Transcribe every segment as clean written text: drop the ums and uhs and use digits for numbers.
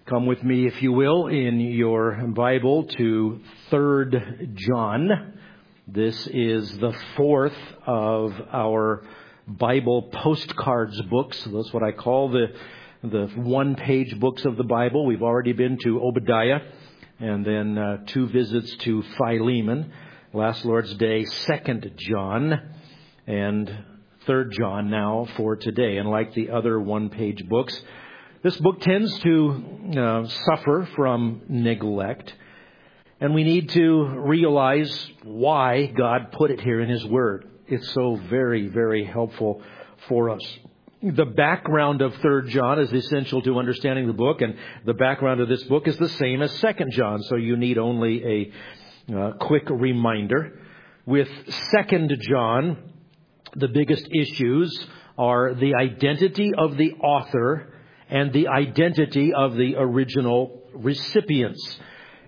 Come with me, if you will, in your Bible to 3 John. This is the fourth of our Bible postcards books. That's what I call the one-page books of the Bible. We've already been to Obadiah, and then 2 visits to Philemon. Last Lord's Day, 2 John, and 3 John now for today. And like the other one-page books, this book tends to suffer from neglect, and we need to realize why God put it here in His Word. It's so very, very helpful for us. The background of 3 John is essential to understanding the book, and the background of this book is the same as 2 John, so you need only a quick reminder. With 2 John, the biggest issues are the identity of the author and the identity of the original recipients.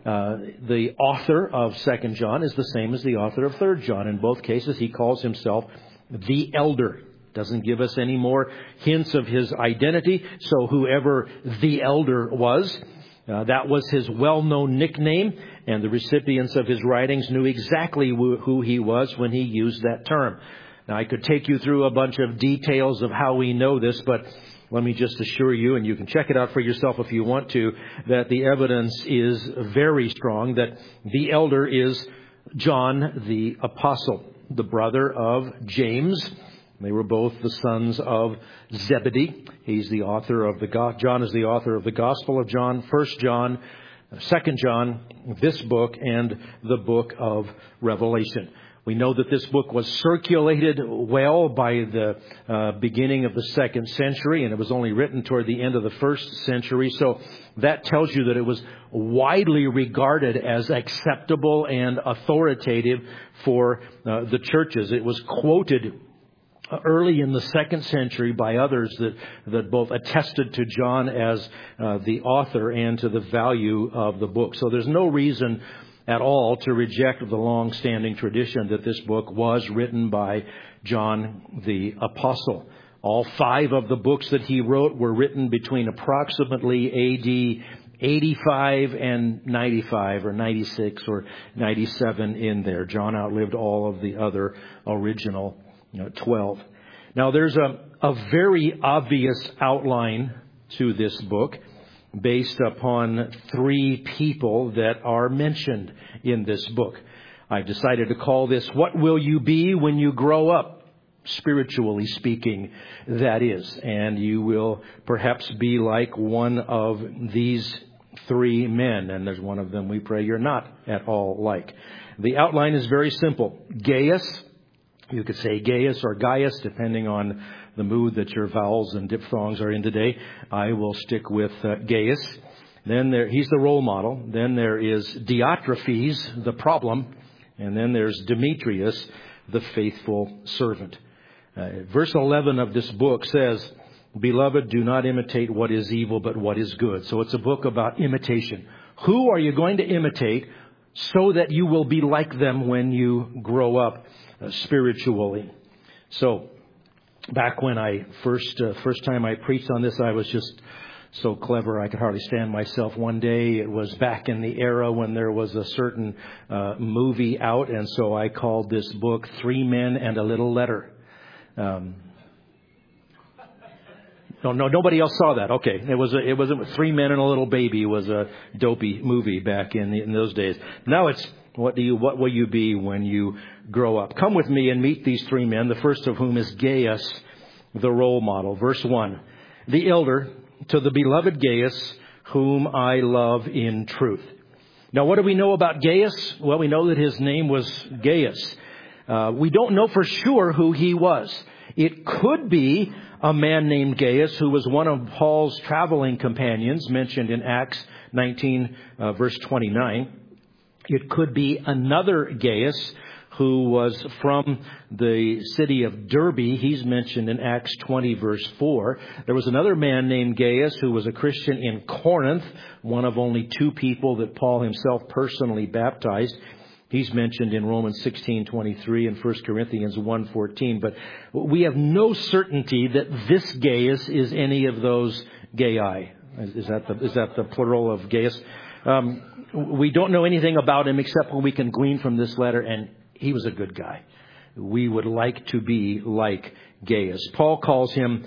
The author of 2 John is the same as the author of 3 John. In both cases, he calls himself the elder. Doesn't give us any more hints of his identity. So whoever the elder was, that was his well-known nickname. And the recipients of his writings knew exactly who he was when he used that term. Now, I could take you through a bunch of details of how we know this, but let me just assure you, and you can check it out for yourself if you want to, that the evidence is very strong that the elder is John the Apostle, the brother of James. They were both the sons of Zebedee. He's the author of John is the author of the Gospel of John, 1 John, 2 John, this book, and the book of Revelation. We know that this book was circulated well by the beginning of the 2nd century, and it was only written toward the end of the 1st century. So that tells you that it was widely regarded as acceptable and authoritative for the churches. It was quoted early in the 2nd century by others that both attested to John as the author and to the value of the book. So there's no reason at all to reject the long-standing tradition that this book was written by John the Apostle. All 5 of the books that he wrote were written between approximately A.D. 85 and 95 or 96 or 97 in there. John outlived all of the other original 12. Now, there's a very obvious outline to this book based upon 3 people that are mentioned in this book. I've decided to call this, "What Will You Be When You Grow Up?" Spiritually speaking, that is. And you will perhaps be like one of these 3 men. And there's one of them we pray you're not at all like. The outline is very simple. Gaius, you could say Gaius or Gaius, depending on the mood that your vowels and diphthongs are in today. I will stick with Gaius. Then he's the role model. Then there is Diotrephes, the problem. And then there's Demetrius, the faithful servant. Verse 11 of this book says, "Beloved, do not imitate what is evil, but what is good." So it's a book about imitation. Who are you going to imitate so that you will be like them when you grow up spiritually? So, back when I first time I preached on this, I was just so clever I could hardly stand myself. One day, it was back in the era when there was a certain movie out, and so I called this book 3 Men and a Little Letter. No, nobody else saw that. Okay, it was 3 Men and a Little Baby was a dopey movie back in those days. Now it's what will you be when you grow up? Come with me and meet these 3 men, the first of whom is Gaius, the role model. Verse 1, "The elder, to the beloved Gaius, whom I love in truth." Now, what do we know about Gaius? Well, we know that his name was Gaius. We don't know for sure who he was. It could be a man named Gaius who was one of Paul's traveling companions mentioned in Acts 19, verse 29. It could be another Gaius who was from the city of Derbe. He's mentioned in Acts 20, verse 4. There was another man named Gaius who was a Christian in Corinth, one of only 2 people that Paul himself personally baptized. He's mentioned in Romans 16:23 and 1 Corinthians 1:14. But we have no certainty that this Gaius is any of those Gai. Is that the plural of Gaius? We don't know anything about him except what we can glean from this letter, and he was a good guy. We would like to be like Gaius. Paul calls him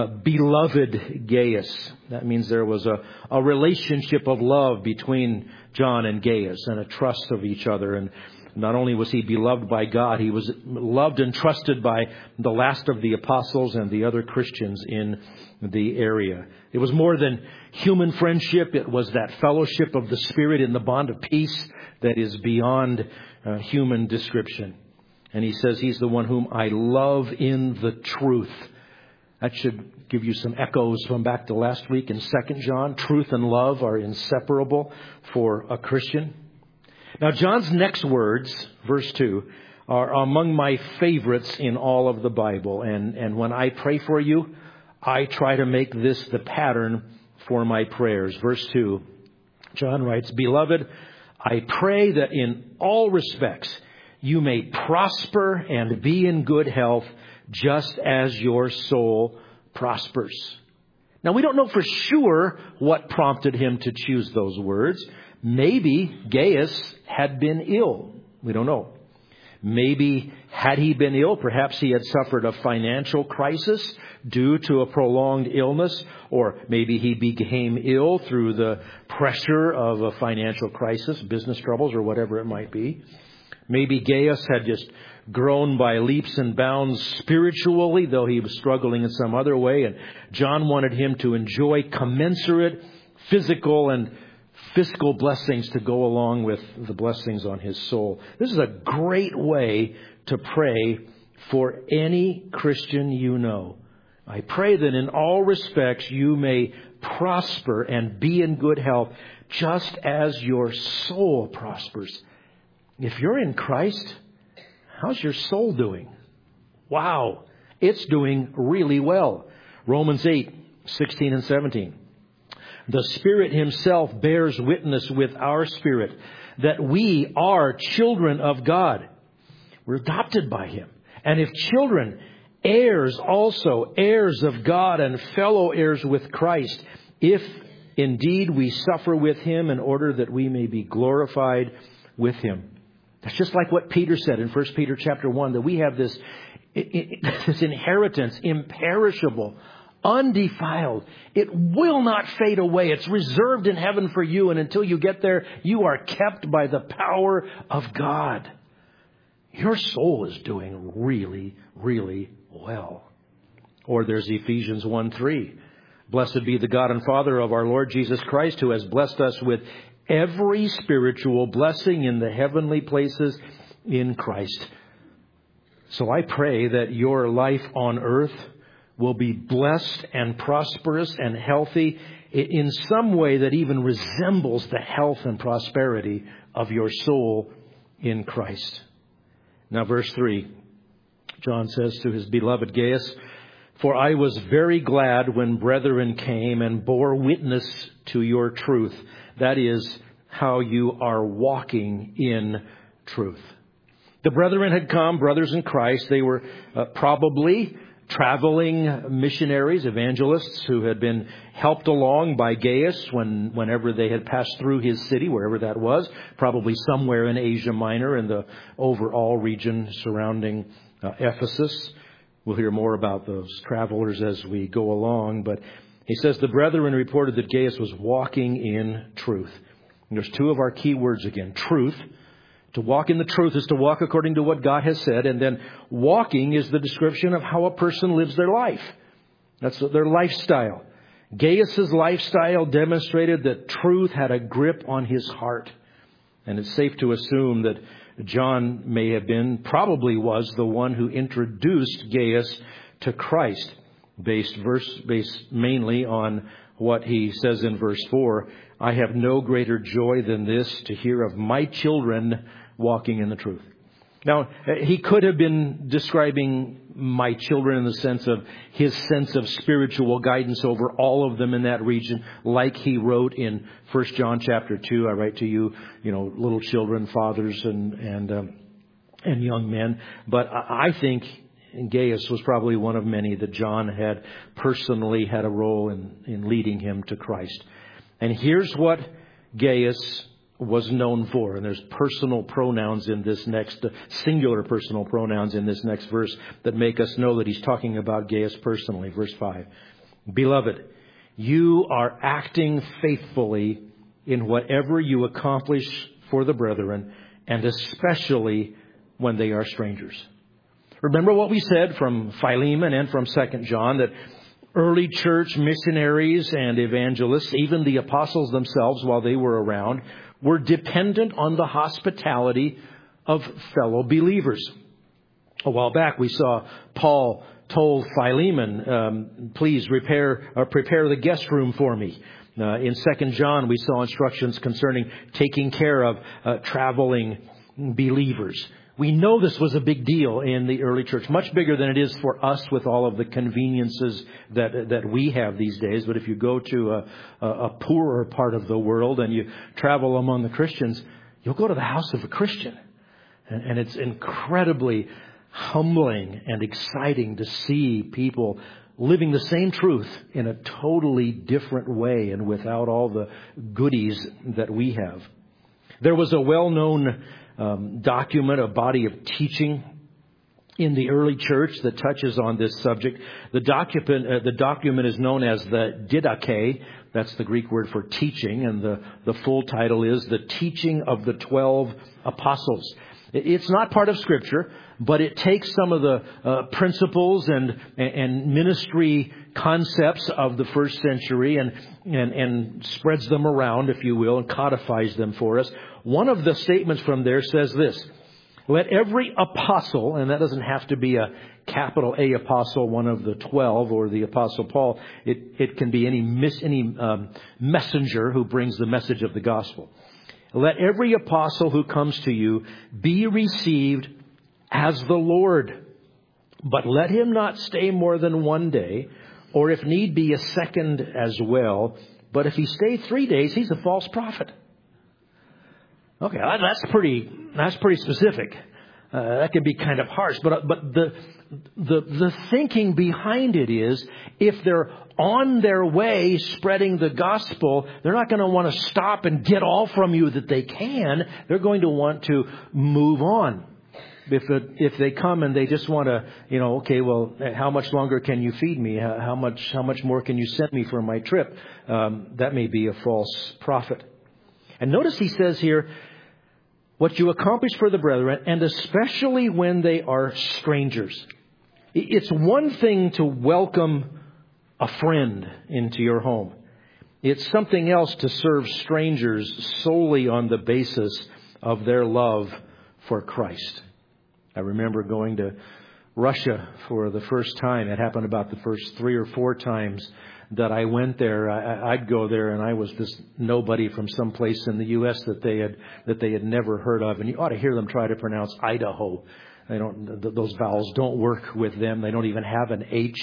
beloved Gaius. That means there was a relationship of love between John and Gaius and a trust of each other. And not only was he beloved by God, he was loved and trusted by the last of the apostles and the other Christians in the area. It was more than human friendship. It was that fellowship of the Spirit in the bond of peace that is beyond human description. And he says he's the one whom I love in the truth. That should give you some echoes from back to last week in 2 John. Truth and love are inseparable for a Christian. Now, John's next words, verse 2, are among my favorites in all of the Bible. And when I pray for you, I try to make this the pattern for my prayers. Verse 2, John writes, Beloved, I pray that in all respects you may prosper and be in good health, just as your soul prospers. Now, we don't know for sure what prompted him to choose those words. Maybe Gaius had been ill. We don't know. Maybe had he been ill, perhaps he had suffered a financial crisis due to a prolonged illness, or maybe he became ill through the pressure of a financial crisis, business troubles, or whatever it might be. Maybe Gaius had just grown by leaps and bounds spiritually, though he was struggling in some other way. And John wanted him to enjoy commensurate physical and fiscal blessings to go along with the blessings on his soul. This is a great way to pray for any Christian you know. I pray that in all respects you may prosper and be in good health, just as your soul prospers. If you're in Christ, how's your soul doing? Wow, it's doing really well. Romans 8:16 and 17. The Spirit Himself bears witness with our spirit that we are children of God. We're adopted by Him. And if children, heirs also, heirs of God and fellow heirs with Christ, if indeed we suffer with Him in order that we may be glorified with Him. That's just like what Peter said in 1 Peter chapter 1, that we have this inheritance, imperishable, undefiled. It will not fade away. It's reserved in heaven for you. And until you get there, you are kept by the power of God. Your soul is doing really, really well. Or there's Ephesians 1:3. Blessed be the God and Father of our Lord Jesus Christ, who has blessed us with every spiritual blessing in the heavenly places in Christ. So I pray that your life on earth will be blessed and prosperous and healthy in some way that even resembles the health and prosperity of your soul in Christ. Now, verse 3, John says to his beloved Gaius, For I was very glad when brethren came and bore witness to your truth. That is, how you are walking in truth. The brethren had come, brothers in Christ. They were probably traveling missionaries, evangelists, who had been helped along by Gaius whenever they had passed through his city, wherever that was, probably somewhere in Asia Minor and the overall region surrounding Ephesus. We'll hear more about those travelers as we go along. But he says the brethren reported that Gaius was walking in truth. And there's two of our key words again. Truth. To walk in the truth is to walk according to what God has said. And then walking is the description of how a person lives their life. That's their lifestyle. Gaius's lifestyle demonstrated that truth had a grip on his heart. And it's safe to assume that John may have been, probably was, the one who introduced Gaius to Christ, based mainly on what he says in verse 4. I have no greater joy than this, to hear of my children walking in the truth. Now, he could have been describing my children in the sense of his sense of spiritual guidance over all of them in that region, like he wrote in 1 John chapter 2, I write to you, little children, fathers, and young men. But I think Gaius was probably one of many that John had personally had a role in leading him to Christ. And here's what Gaius was known for. And there's personal pronouns in this next, singular personal pronouns in this next verse that make us know that he's talking about Gaius personally. Verse 5. Beloved, you are acting faithfully in whatever you accomplish for the brethren, and especially when they are strangers. Remember what we said from Philemon and from 2 John, that early church missionaries and evangelists, even the apostles themselves while they were around, were dependent on the hospitality of fellow believers. A while back we saw Paul told Philemon, please prepare the guest room for me. In 2 John we saw instructions concerning taking care of traveling believers. We know this was a big deal in the early church, much bigger than it is for us with all of the conveniences that we have these days. But if you go to a poorer part of the world and you travel among the Christians, you'll go to the house of a Christian. And it's incredibly humbling and exciting to see people living the same truth in a totally different way and without all the goodies that we have. There was a well-known document, a body of teaching in the early church that touches on this subject. The document is known as the Didache. That's the Greek word for teaching, and the full title is The Teaching of the 12 Apostles. It's not part of Scripture, but it takes some of the principles and ministry concepts of the first century and spreads them around, if you will, and codifies them for us. One of the statements from there says this: let every apostle, and that doesn't have to be a capital A apostle, one of the 12, or the Apostle Paul. It can be any messenger who brings the message of the gospel. Let every apostle who comes to you be received as the Lord, but let him not stay more than 1 day, or if need be a second as well. But if he stay 3 days, he's a false prophet. Okay, that's pretty specific. That can be kind of harsh, but the thinking behind it is, if they're on their way spreading the gospel, they're not going to want to stop and get all from you that they can. They're going to want to move on. If they come and they just want to, okay, well, how much longer can you feed me? How much more can you send me for my trip? That may be a false prophet. And notice he says here, what you accomplish for the brethren, and especially when they are strangers. It's one thing to welcome a friend into your home. It's something else to serve strangers solely on the basis of their love for Christ. I remember going to Russia for the first time. It happened about the first 3 or 4 times that I went there. I'd go there and I was this nobody from some place in the U.S. that they had never heard of. And you ought to hear them try to pronounce Idaho. Those vowels don't work with them. They don't even have an H.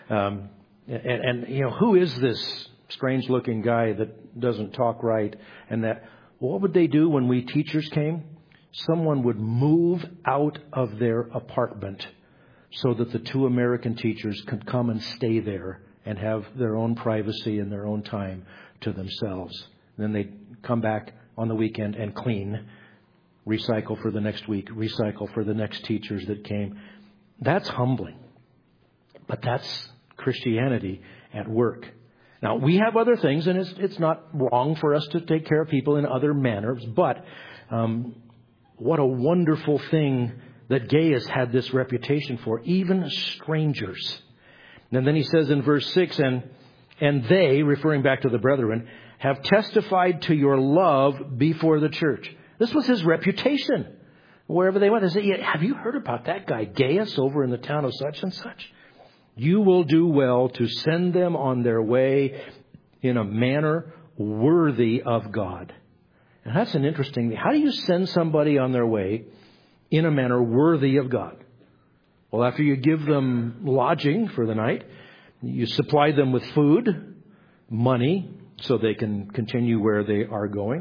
Who is this strange looking guy that doesn't talk right? And what would they do when we teachers came? Someone would move out of their apartment so that the 2 American teachers could come and stay there and have their own privacy and their own time to themselves. Then they'd come back on the weekend and clean, recycle for the next week, recycle for the next teachers that came. That's humbling. But that's Christianity at work. Now, we have other things, and it's not wrong for us to take care of people in other manners, but what a wonderful thing that Gaius had this reputation for, even strangers. And then he says in verse 6, and they, referring back to the brethren, have testified to your love before the church. This was his reputation. Wherever they went, they say, have you heard about that guy Gaius over in the town of such and such? You will do well to send them on their way in a manner worthy of God. And that's an interesting thing. How do you send somebody on their way in a manner worthy of God? Well, after you give them lodging for the night, you supply them with food, money, so they can continue where they are going.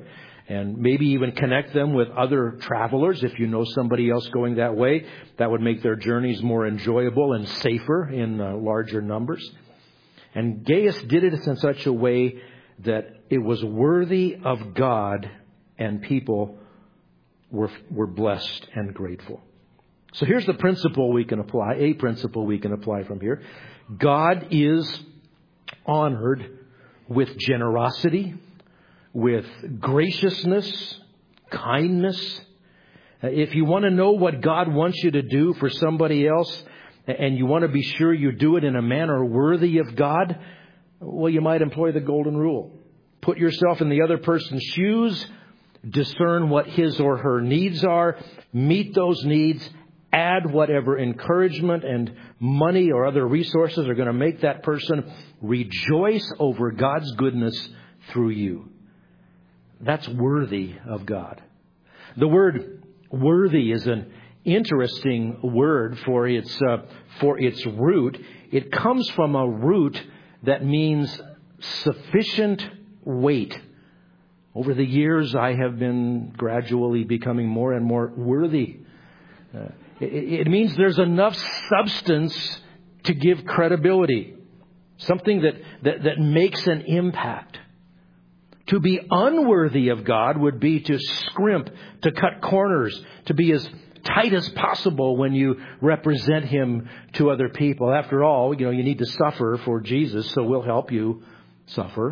and maybe even connect them with other travelers. If you know somebody else going that way, that would make their journeys more enjoyable and safer in larger numbers. And Gaius did it in such a way that it was worthy of God, and people were blessed and grateful. So here's the principle we can apply, a principle we can apply from here. God is honored with generosity, with graciousness, kindness. If you want to know what God wants you to do for somebody else, and you want to be sure you do it in a manner worthy of God, well, you might employ the golden rule. Put yourself in the other person's shoes, discern what his or her needs are, meet those needs, add whatever encouragement and money or other resources are going to make that person rejoice over God's goodness through you. That's worthy of God. The word worthy is an interesting word for its root. It comes from a root that means sufficient weight. Over the years, I have been gradually becoming more and more worthy. It means there's enough substance to give credibility. Something that makes an impact. To be unworthy of God would be to scrimp, to cut corners, to be as tight as possible when you represent Him to other people. After all, you need to suffer for Jesus, so we'll help you suffer.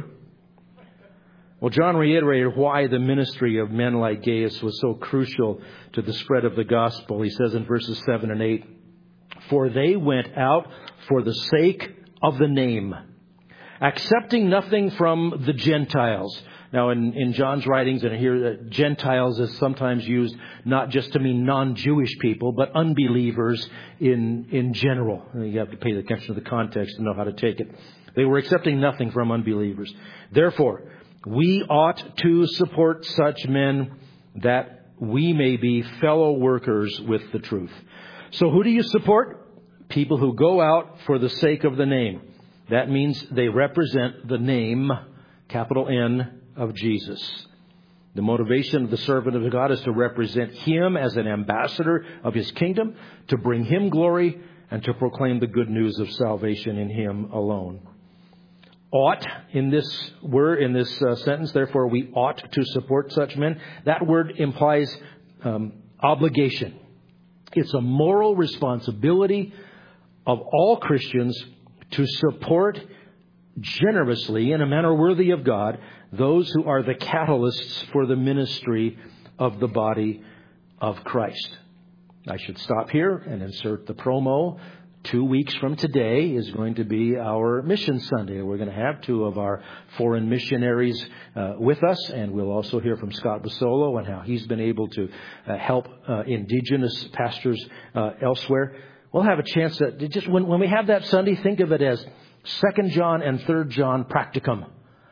Well, John reiterated why the ministry of men like Gaius was so crucial to the spread of the gospel. He says in verses 7 and 8, "For they went out for the sake of the name, accepting nothing from the Gentiles." Now, in John's writings, and here, Gentiles is sometimes used not just to mean non-Jewish people, but unbelievers in general. You have to pay attention to the context to know how to take it. They were accepting nothing from unbelievers. "Therefore, we ought to support such men that we may be fellow workers with the truth." So who do you support? People who go out for the sake of the name. That means they represent the name, capital N, of Jesus. The motivation of the servant of God is to represent Him as an ambassador of His kingdom, to bring Him glory, and to proclaim the good news of salvation in Him alone. Ought, in this word, in this sentence, therefore we ought to support such men. That word implies obligation. It's a moral responsibility of all Christians to support generously, in a manner worthy of God, those who are the catalysts for the ministry of the body of Christ. I should stop here and insert the promo. 2 weeks from today is going to be our Mission Sunday. We're going to have 2 of our foreign missionaries with us, and we'll also hear from Scott Basolo and how he's been able to help indigenous pastors elsewhere. We'll have a chance to just, when we have that Sunday, think of it as 2 John and 3 John practicum.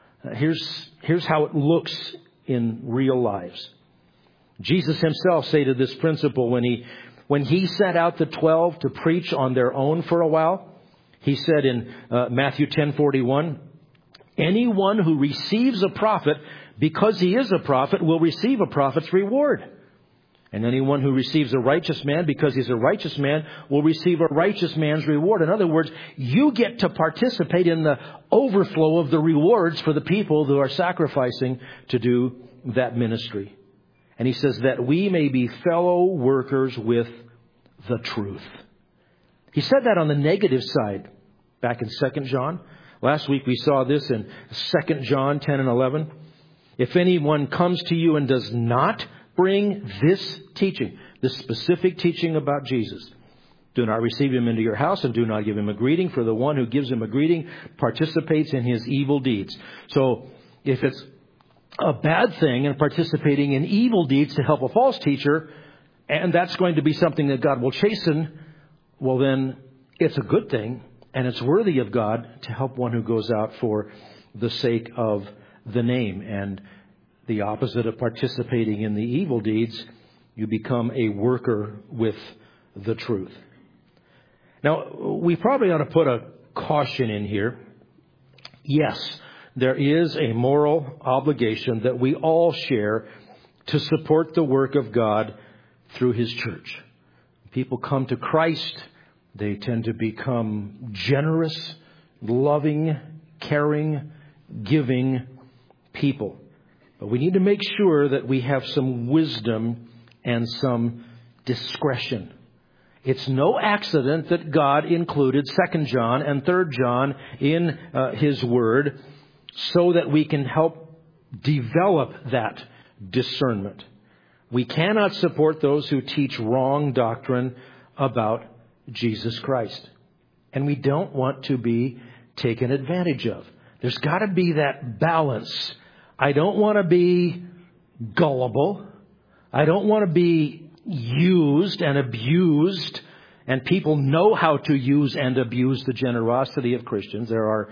Here's how it looks in real lives. Jesus Himself stated this principle when He sent out the 12 to preach on their own for a while. He said in Matthew 10:41, "Anyone who receives a prophet because he is a prophet will receive a prophet's reward. And anyone who receives a righteous man because he's a righteous man will receive a righteous man's reward." In other words, you get to participate in the overflow of the rewards for the people who are sacrificing to do that ministry. And He says that we may be fellow workers with the truth. He said that on the negative side back in 2 John. Last week we saw this in 2 John 10 and 11. "If anyone comes to you and does not bring this teaching," this specific teaching about Jesus, "do not receive him into your house and do not give him a greeting, for the one who gives him a greeting participates in his evil deeds." So if it's a bad thing and participating in evil deeds to help a false teacher, and that's going to be something that God will chasten, well then it's a good thing and it's worthy of God to help one who goes out for the sake of the name. And the opposite of participating in the evil deeds, you become a worker with the truth. Now, we probably ought to put a caution in here. Yes, there is a moral obligation that we all share to support the work of God through His church. People come to Christ, they tend to become generous, loving, caring, giving people. But we need to make sure that we have some wisdom and some discretion. It's no accident that God included 2 John and 3 John in His Word so that we can help develop that discernment. We cannot support those who teach wrong doctrine about Jesus Christ. And we don't want to be taken advantage of. There's got to be that balance. I don't want to be gullible. I don't want to be used and abused. And people know how to use and abuse the generosity of Christians. There are,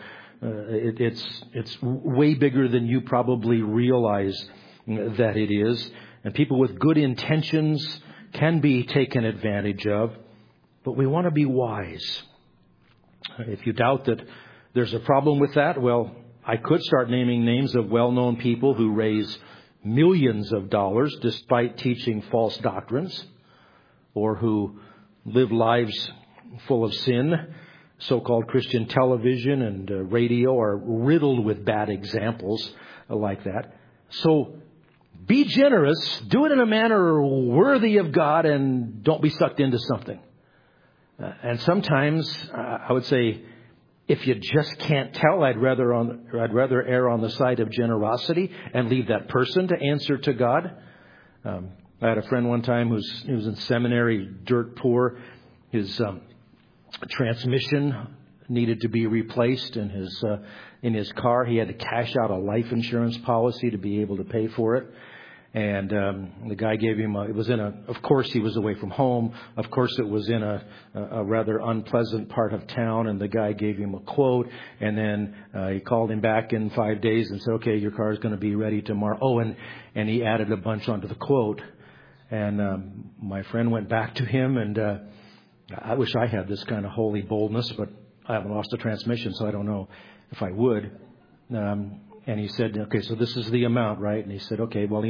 it's way bigger than you probably realize that it is. And people with good intentions can be taken advantage of. But we want to be wise. If you doubt that there's a problem with that, well, I could start naming names of well-known people who raise millions of dollars despite teaching false doctrines, or who live lives full of sin. So-called Christian television and radio are riddled with bad examples like that. So be generous, do it in a manner worthy of God, and don't be sucked into something. And sometimes I would say, if you just can't tell, I'd rather err on the side of generosity and leave that person to answer to God. I had a friend one time he was in seminary, dirt poor. His transmission needed to be replaced in his car. He had to cash out a life insurance policy to be able to pay for it. And the guy gave him of course he was away from home. Of course it was in a rather unpleasant part of town. And the guy gave him a quote. And then he called him back in 5 days and said, okay, your car is going to be ready tomorrow. Oh, and he added a bunch onto the quote. And my friend went back to him, and I wish I had this kind of holy boldness, but I haven't lost a transmission, so I don't know if I would. And he said, okay, so this is the amount, right? And he said, okay, well,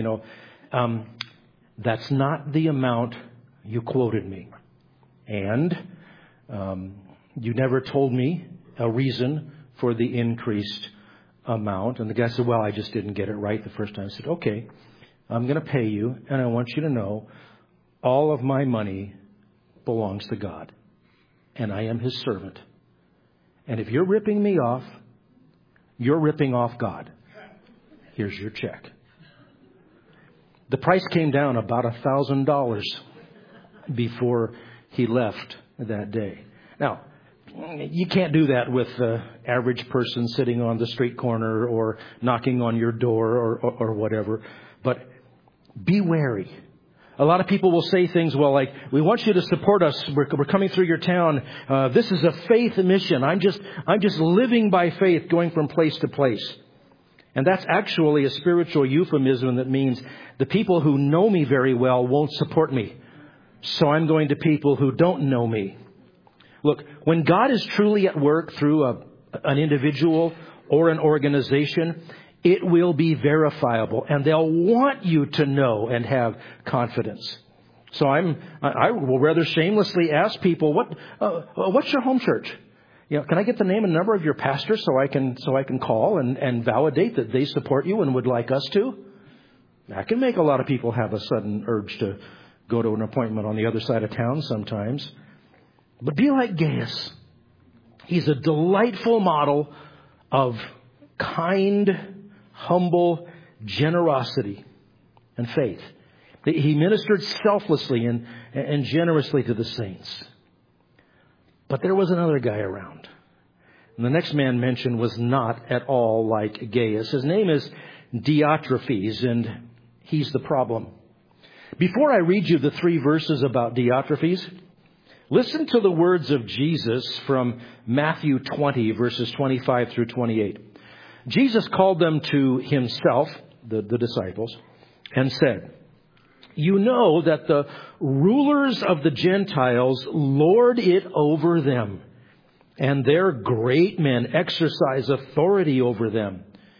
that's not the amount you quoted me. And you never told me a reason for the increased amount. And the guy said, well, I just didn't get it right the first time. I said, okay, I'm going to pay you, and I want you to know all of my money belongs to God, and I am His servant. And if you're ripping me off, you're ripping off God. Here's your check. The price came down about $1,000 before he left that day. Now, you can't do that with the average person sitting on the street corner or knocking on your door or whatever. But be wary. A lot of people will say things, well, like, we want you to support us. We're coming through your town. This is a faith mission. I'm just living by faith, going from place to place. And that's actually a spiritual euphemism that means the people who know me very well won't support me. So I'm going to people who don't know me. Look, when God is truly at work through an individual or an organization, it will be verifiable, and they'll want you to know and have confidence. So I will rather shamelessly ask people, what's your home church? Can I get the name and number of your pastor so I can call and validate that they support you and would like us to? That can make a lot of people have a sudden urge to go to an appointment on the other side of town sometimes. But be like Gaius. He's a delightful model of kind, humble generosity and faith. He ministered selflessly and generously to the saints. But there was another guy around. And the next man mentioned was not at all like Gaius. His name is Diotrephes, and he's the problem. Before I read you the 3 verses about Diotrephes, listen to the words of Jesus from Matthew 20, verses 25 through 28. Jesus called them to Himself, the disciples, and said, "You know that the rulers of the Gentiles lord it over them, and their great men exercise authority over them.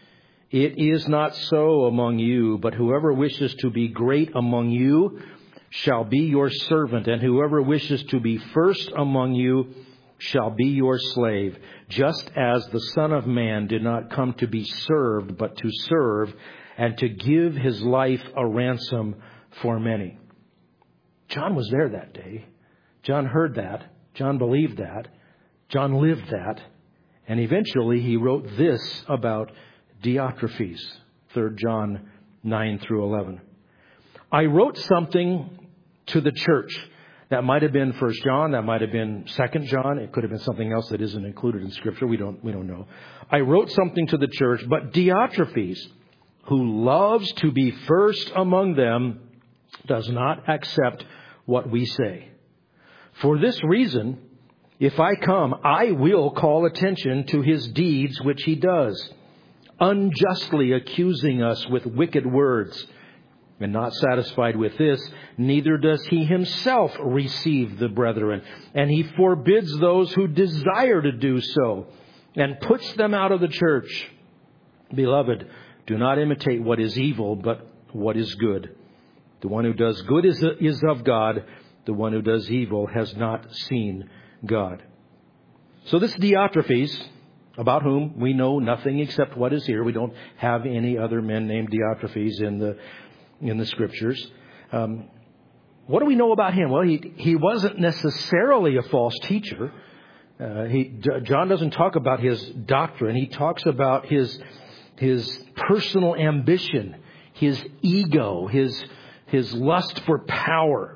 It is not so among you, but whoever wishes to be great among you shall be your servant, and whoever wishes to be first among you shall be your slave, just as the Son of Man did not come to be served, but to serve, and to give his life a ransom for many. John was there that day. John heard that. John believed that. John lived that. And eventually he wrote this about Diotrephes, 3 John 9 through 11. I wrote something to the church. That might have been 1 John. That might have been 2 John. It could have been something else that isn't included in Scripture. We don't know. I wrote something to the church, but Diotrephes, who loves to be first among them, does not accept what we say. For this reason, if I come, I will call attention to his deeds which he does, unjustly accusing us with wicked words. And not satisfied with this, neither does he himself receive the brethren, and he forbids those who desire to do so, and puts them out of the church. Beloved, do not imitate what is evil, but what is good. The one who does good is of God. The one who does evil has not seen God. So this Diotrephes, about whom we know nothing except what is here. We don't have any other men named Diotrephes in the Scriptures. What do we know about him? Well, he wasn't necessarily a false teacher. John doesn't talk about his doctrine. He talks about his personal ambition, his ego, his lust for power.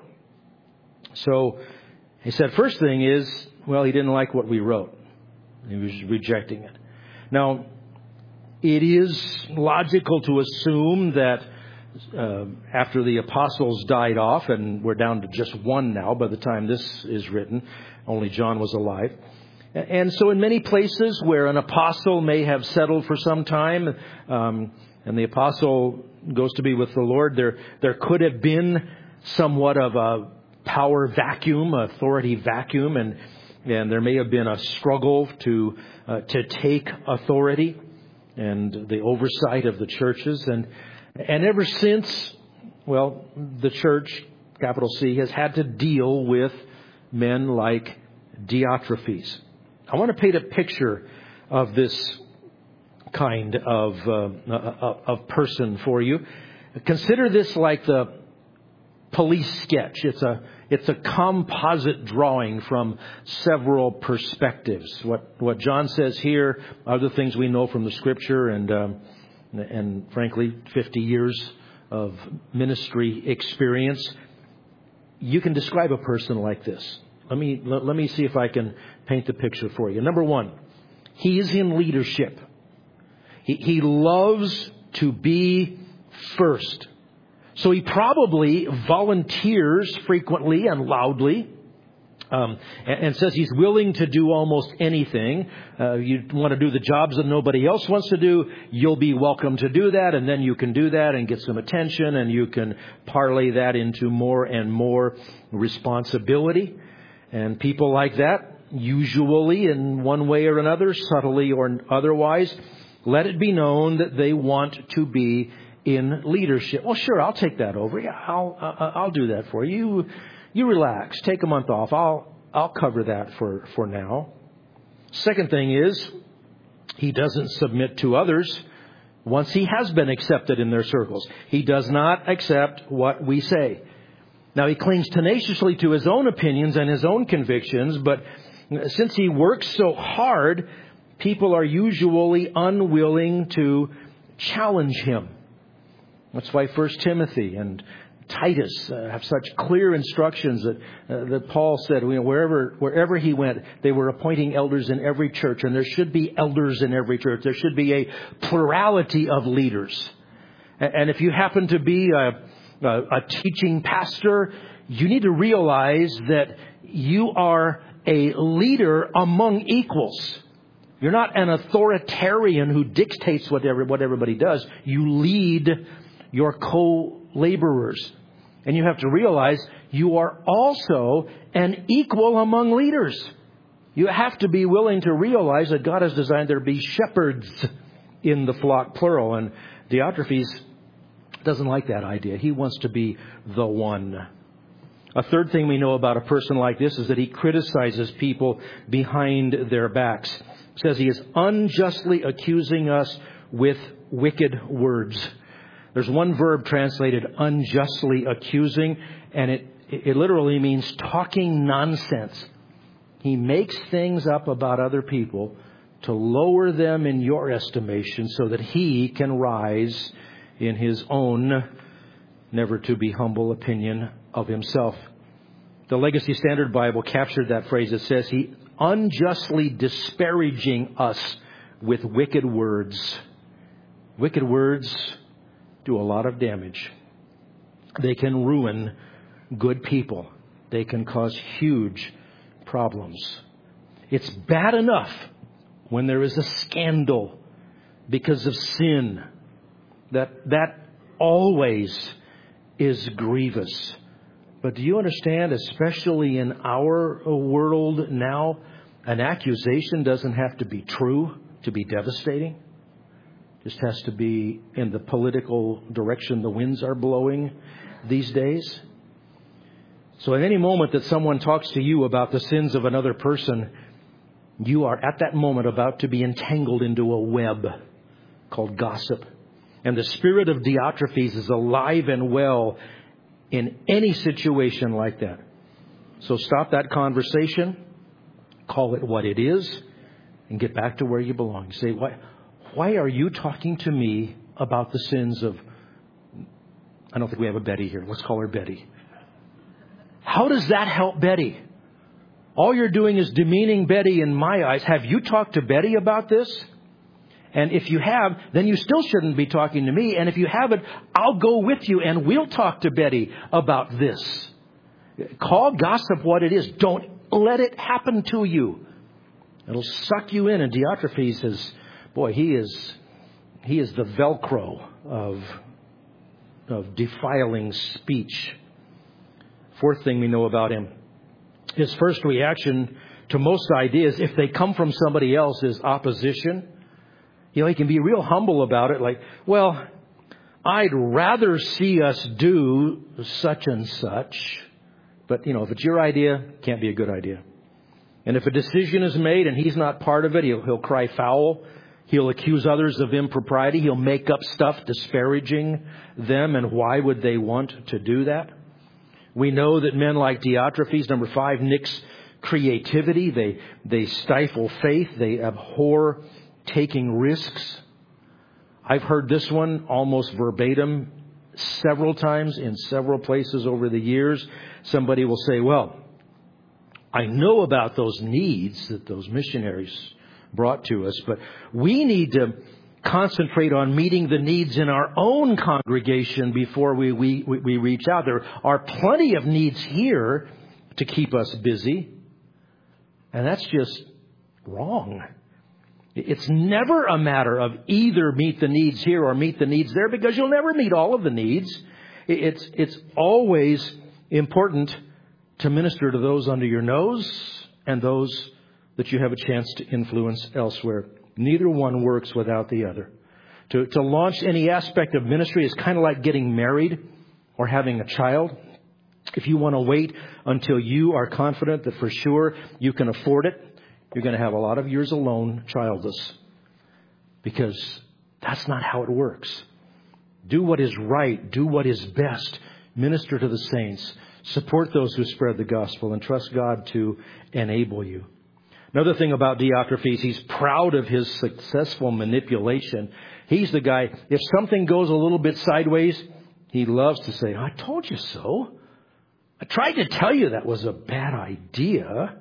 So he said, first thing is, well, he didn't like what we wrote. He was rejecting it. Now, it is logical to assume that after the apostles died off, and we're down to just one now by the time this is written, only John was alive. And so in many places where an apostle may have settled for some time, and the apostle goes to be with the Lord, there could have been somewhat of a power vacuum, authority vacuum, and there may have been a struggle to take authority and the oversight of the churches. And ever since, well, the church, capital C, has had to deal with men like Diotrephes. I want to paint a picture of this kind of person for you. Consider this like the police sketch. It's a composite drawing from several perspectives. What John says here are the things we know from the Scripture and frankly, 50 years of ministry experience. You can describe a person like this. Let me see if I can paint the picture for you. Number one, he is in leadership. He loves to be first. So he probably volunteers frequently and loudly, and says he's willing to do almost anything. You want to do the jobs that nobody else wants to do, you'll be welcome to do that, and then you can do that and get some attention, and you can parlay that into more and more responsibility. And people like that, usually in one way or another, subtly or otherwise, let it be known that they want to be in leadership. Well, sure, I'll take that over. Yeah, I'll do that for you. You relax. Take a month off. I'll cover that for now. Second thing is, he doesn't submit to others once he has been accepted in their circles. He does not accept what we say. Now, he clings tenaciously to his own opinions and his own convictions, but since he works so hard, people are usually unwilling to challenge him. That's why 1 Timothy and Titus have such clear instructions that Paul said, wherever he went, they were appointing elders in every church, and there should be elders in every church. There should be a plurality of leaders. And if you happen to be a teaching pastor, you need to realize that you are a leader among equals. You're not an authoritarian who dictates what everybody does. You lead your co-laborers. And you have to realize you are also an equal among leaders. You have to be willing to realize that God has designed there to be shepherds in the flock, plural. And Diotrephes doesn't like that idea. He wants to be the one. A third thing we know about a person like this is that he criticizes people behind their backs. It says he is unjustly accusing us with wicked words. There's one verb translated unjustly accusing, and it literally means talking nonsense. He makes things up about other people to lower them in your estimation so that he can rise in his own never to be humble opinion of himself. The Legacy Standard Bible captured that phrase. It says he unjustly disparaging us with wicked words. Wicked words do a lot of damage. They can ruin good people. They can cause huge problems. It's bad enough when there is a scandal because of sin. That always is grievous. But do you understand, especially in our world now, an accusation doesn't have to be true to be devastating. It just has to be in the political direction the winds are blowing these days. So at any moment that someone talks to you about the sins of another person, you are at that moment about to be entangled into a web called gossip. And the spirit of Diotrephes is alive and well in any situation like that. So stop that conversation, call it what it is, and get back to where you belong. Say, why are you talking to me about the sins of... I don't think we have a Betty here. Let's call her Betty. How does that help Betty? All you're doing is demeaning Betty in my eyes. Have you talked to Betty about this? And if you have, then you still shouldn't be talking to me. And if you haven't, I'll go with you and we'll talk to Betty about this. Call gossip what it is. Don't let it happen to you. It'll suck you in. And Diotrephes is, boy, he is the Velcro of defiling speech. Fourth thing we know about him. His first reaction to most ideas, if they come from somebody else, is opposition. You know, he can be real humble about it. Like, well, I'd rather see us do such and such. But, if it's your idea, it can't be a good idea. And if a decision is made and he's not part of it, he'll cry foul. He'll accuse others of impropriety. He'll make up stuff disparaging them. And why would they want to do that? We know that men like Diotrephes, number 5, nix creativity. They stifle faith. They abhor taking risks. I've heard this one almost verbatim several times in several places over the years. Somebody will say, well, I know about those needs that those missionaries brought to us, but we need to concentrate on meeting the needs in our own congregation before we reach out. There are plenty of needs here to keep us busy. And that's just wrong. It's never a matter of either meet the needs here or meet the needs there, because you'll never meet all of the needs. It's always important to minister to those under your nose and those that you have a chance to influence elsewhere. Neither one works without the other. To launch any aspect of ministry is kind of like getting married or having a child. If you want to wait until you are confident that for sure you can afford it, you're going to have a lot of years alone, childless, because that's not how it works. Do what is right. Do what is best. Minister to the saints. Support those who spread the gospel, and trust God to enable you. Another thing about Diotrephes, he's proud of his successful manipulation. He's the guy, if something goes a little bit sideways, he loves to say, I told you so. I tried to tell you that was a bad idea.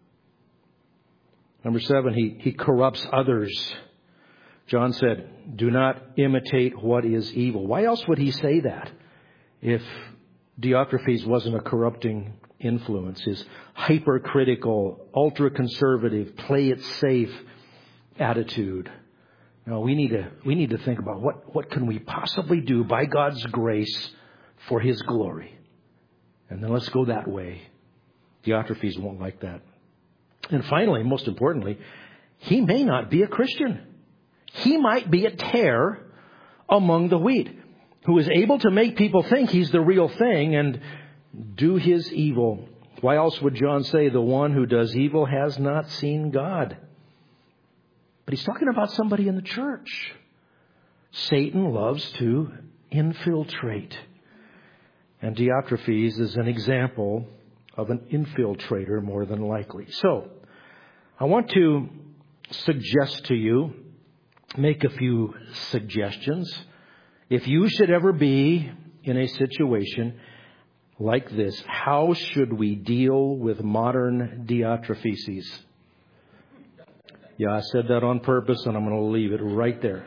Number 7, he corrupts others. John said, do not imitate what is evil. Why else would he say that if Diotrephes wasn't a corrupting influence? His hypercritical, ultra-conservative, play it safe attitude. No, we need to think about what can we possibly do by God's grace for His glory. And then let's go that way. Diotrephes won't like that. And finally, most importantly, he may not be a Christian. he might be a tare among the wheat, who is able to make people think he's the real thing and do his evil. Why else would John say the one who does evil has not seen God? But he's talking about somebody in the church. Satan loves to infiltrate. And Diotrephes is an example of an infiltrator more than likely. So, I want to suggest to you, make a few suggestions. If you should ever be in a situation like this, how should we deal with modern Diotrephes? Yeah, I said that on purpose, and I'm going to leave it right there.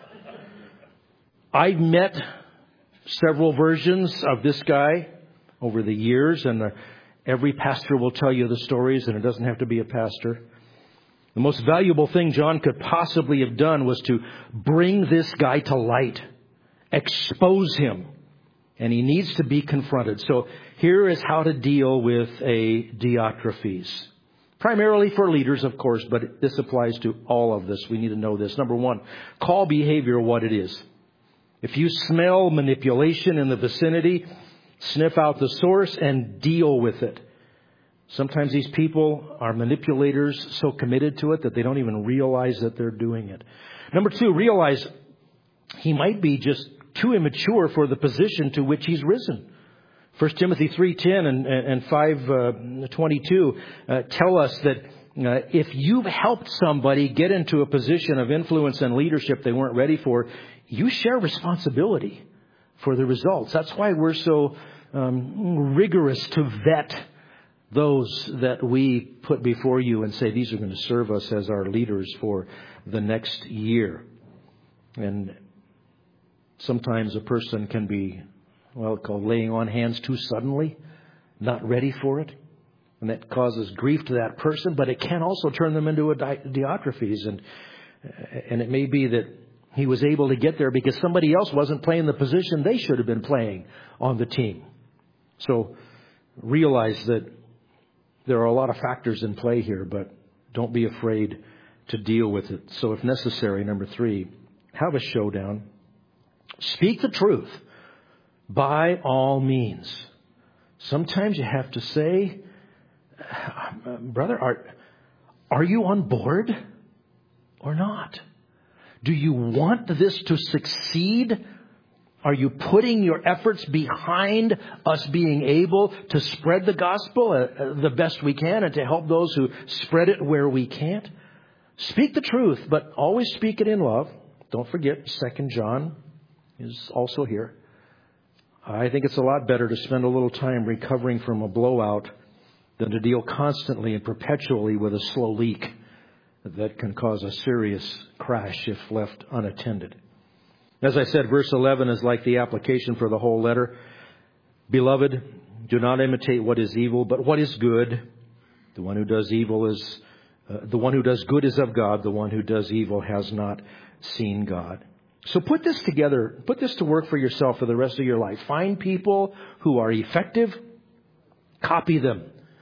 I've met several versions of this guy over the years, and every pastor will tell you the stories, and it doesn't have to be a pastor. The most valuable thing John could possibly have done was to bring this guy to light, expose him, and he needs to be confronted. So here is how to deal with a Diotrephes. Primarily for leaders, of course, but this applies to all of this. We need to know this. Number one, call behavior what it is. If you smell manipulation in the vicinity, sniff out the source and deal with it. Sometimes these people are manipulators so committed to it that they don't even realize that they're doing it. Number two, realize he might be just too immature for the position to which he's risen. 1 Timothy 3:10 and 5:22 tell us that if you've helped somebody get into a position of influence and leadership they weren't ready for, you share responsibility for the results. That's why we're so rigorous to vet those that we put before you and say these are going to serve us as our leaders for the next year. And sometimes a person can be, called laying on hands too suddenly, not ready for it. And that causes grief to that person, but it can also turn them into a Diotrephes. And it may be that he was able to get there because somebody else wasn't playing the position they should have been playing on the team. So realize that there are a lot of factors in play here, but don't be afraid to deal with it. So if necessary, number three, have a showdown. Speak the truth by all means. Sometimes you have to say, brother, are you on board or not? Do you want this to succeed? Are you putting your efforts behind us being able to spread the gospel the best we can and to help those who spread it where we can't? Speak the truth, but always speak it in love. Don't forget, 2 John is also here. I think it's a lot better to spend a little time recovering from a blowout than to deal constantly and perpetually with a slow leak that can cause a serious crash if left unattended. As I said, verse 11 is like the application for the whole letter. Beloved, do not imitate what is evil, but what is good. The one who does evil is, the one who does good is of God. The one who does evil has not seen God. So put this together, put this to work for yourself for the rest of your life. Find people who are effective, copy them,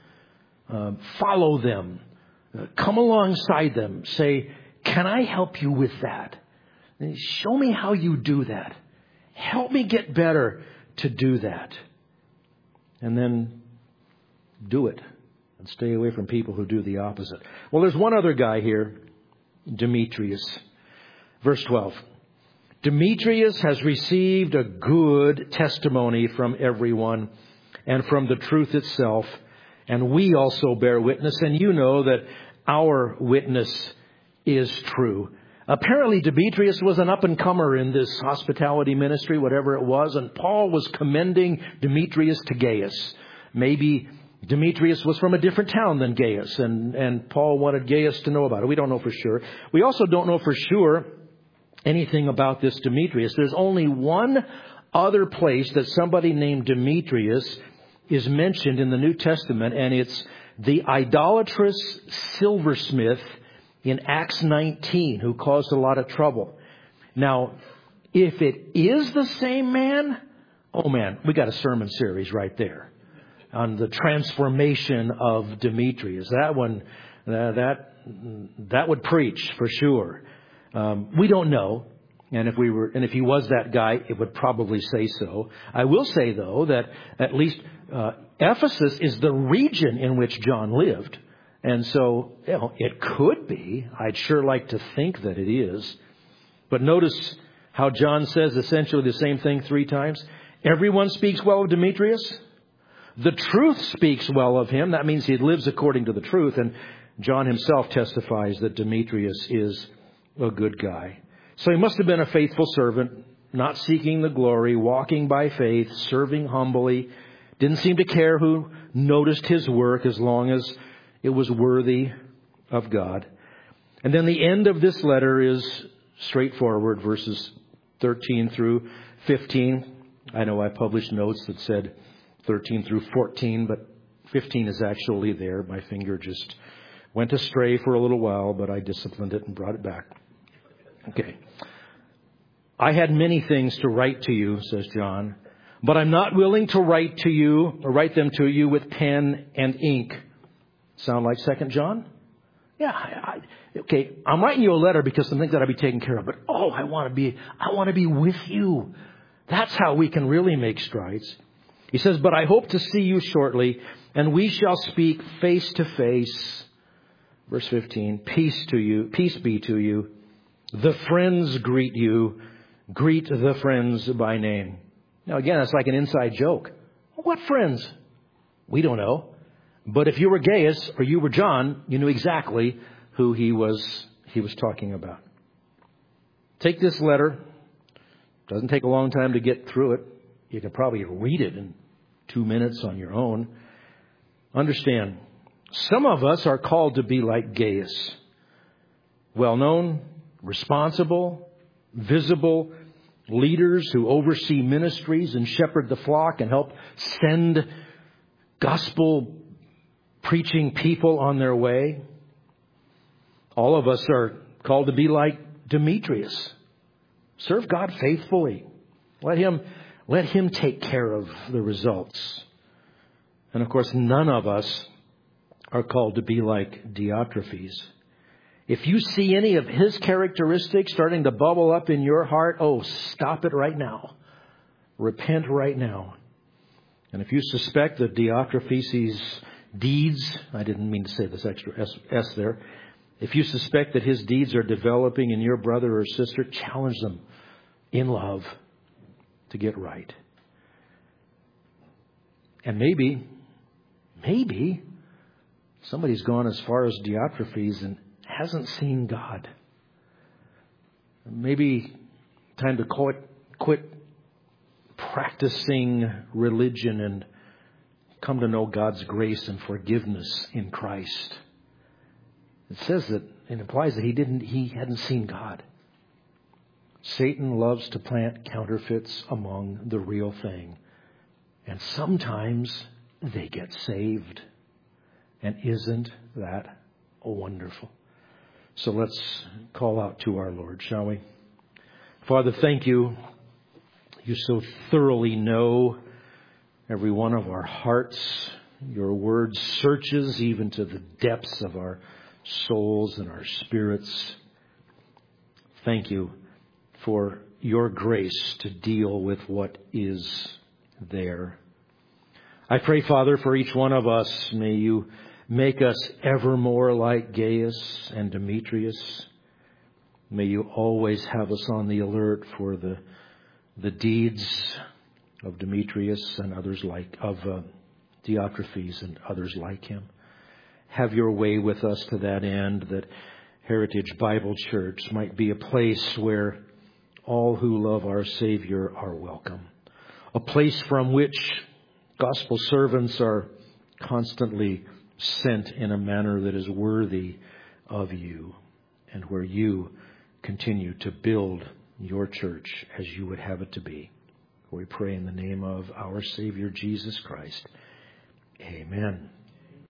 follow them, come alongside them. Say, can I help you with that? Show me how you do that. Help me get better to do that. And then do it. And stay away from people who do the opposite. Well, there's one other guy here, Demetrius. Verse 12. Demetrius has received a good testimony from everyone and from the truth itself. And we also bear witness. And you know that our witness is true. Apparently, Demetrius was an up-and-comer in this hospitality ministry, whatever it was, and Paul was commending Demetrius to Gaius. Maybe Demetrius was from a different town than Gaius, and Paul wanted Gaius to know about it. We don't know for sure. We also don't know for sure anything about this Demetrius. There's only one other place that somebody named Demetrius is mentioned in the New Testament, and it's the idolatrous silversmith in Acts 19, who caused a lot of trouble. Now, if it is the same man, oh man, we got a sermon series right there on the transformation of Demetrius. That one, that would preach for sure. We don't know. And if he was that guy, it would probably say so. I will say, though, that at least Ephesus is the region in which John lived. And so, it could be. I'd sure like to think that it is. But notice how John says essentially the same thing 3 times. Everyone speaks well of Demetrius. The truth speaks well of him. That means he lives according to the truth. And John himself testifies that Demetrius is a good guy. So he must have been a faithful servant, not seeking the glory, walking by faith, serving humbly. Didn't seem to care who noticed his work as long as it was worthy of God. And then the end of this letter is straightforward, verses 13 through 15. I know I published notes that said 13 through 14, but 15 is actually there. My finger just went astray for a little while, but I disciplined it and brought it back. Okay. I had many things to write to you, says John, but I'm not willing to write to you or write them to you with pen and ink. Sound like 2 John? Yeah. Okay. I'm writing you a letter because some things that I'll be taken care of. But I want to be with you. That's how we can really make strides. He says, but I hope to see you shortly, and we shall speak face to face. Verse 15. Peace be to you. The friends greet you. Greet the friends by name. Now again, it's like an inside joke. What friends? We don't know. But if you were Gaius or you were John, you knew exactly who he was talking about. Take this letter. Doesn't take a long time to get through it. You can probably read it in 2 minutes on your own. Understand, some of us are called to be like Gaius. Well-known, responsible, visible leaders who oversee ministries and shepherd the flock and help send gospel preaching people on their way. All of us are called to be like Demetrius. Serve God faithfully. Let him take care of the results. And of course, none of us are called to be like Diotrephes. If you see any of his characteristics starting to bubble up in your heart, stop it right now. Repent right now. And if you suspect that Diotrephes' deeds, I didn't mean to say this extra S there. If you suspect that his deeds are developing in your brother or sister, challenge them in love to get right. And maybe somebody's gone as far as Diotrephes and hasn't seen God. Maybe time to quit practicing religion and come to know God's grace and forgiveness in Christ. It says that it implies that he hadn't seen God. Satan loves to plant counterfeits among the real thing. And sometimes they get saved. And isn't that wonderful? So let's call out to our Lord, shall we? Father, thank you. You so thoroughly know every one of our hearts. Your word searches even to the depths of our souls and our spirits. Thank you for your grace to deal with what is there. I pray, Father, for each one of us, may you make us ever more like Gaius and Demetrius. May you always have us on the alert for the deeds of Demetrius and others of Diotrephes and others like him. Have your way with us to that end, that Heritage Bible Church might be a place where all who love our Savior are welcome. A place from which gospel servants are constantly sent in a manner that is worthy of you, and where you continue to build your church as you would have it to be. We pray in the name of our Savior Jesus Christ. Amen.